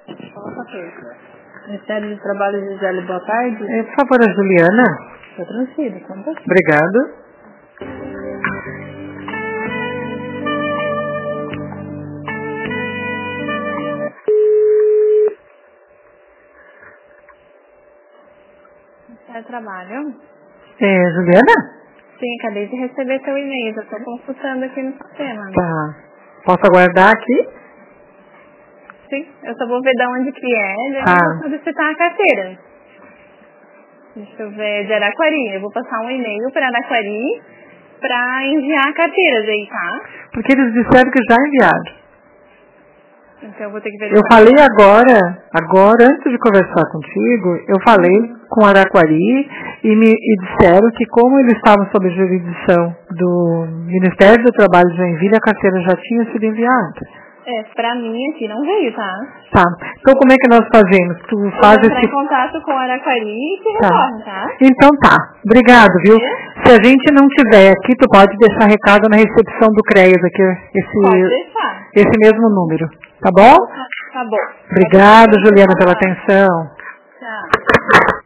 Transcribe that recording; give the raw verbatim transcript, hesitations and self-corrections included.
Ministério do Trabalho, Gisele, boa tarde. É, por favor, a Juliana. Estou transferido, conta. Obrigado. Ministério do Trabalho. É, Juliana? Sim, acabei de receber seu e-mail, eu estou consultando aqui no sistema. Tá. Posso aguardar aqui? Sim, eu só vou ver de onde que é, daí Ah. eu vou solicitar a carteira. Deixa eu ver, de Araquari. Eu vou passar um e-mail para Araquari para enviar a carteira daí, tá? Porque eles disseram que já enviaram. Então eu vou ter que Eu verificar. falei agora, agora, antes de conversar contigo, eu falei com Araquari e me e disseram que como eles estavam sob jurisdição do Ministério do Trabalho de Joinville, a carteira já tinha sido enviada. É, pra mim aqui não veio, tá? Tá. Então como é que nós fazemos? Tu faz eu vou entrar esse... em contato com o Araquari e te Tá. retorno, tá? Então tá. Obrigado, viu? É? Se a gente não tiver aqui, tu pode deixar recado na recepção do CREAS aqui, esse, Pode deixar. esse mesmo número. Tá bom? Tá, tá bom. Obrigado, Juliana, pela atenção. Tchau.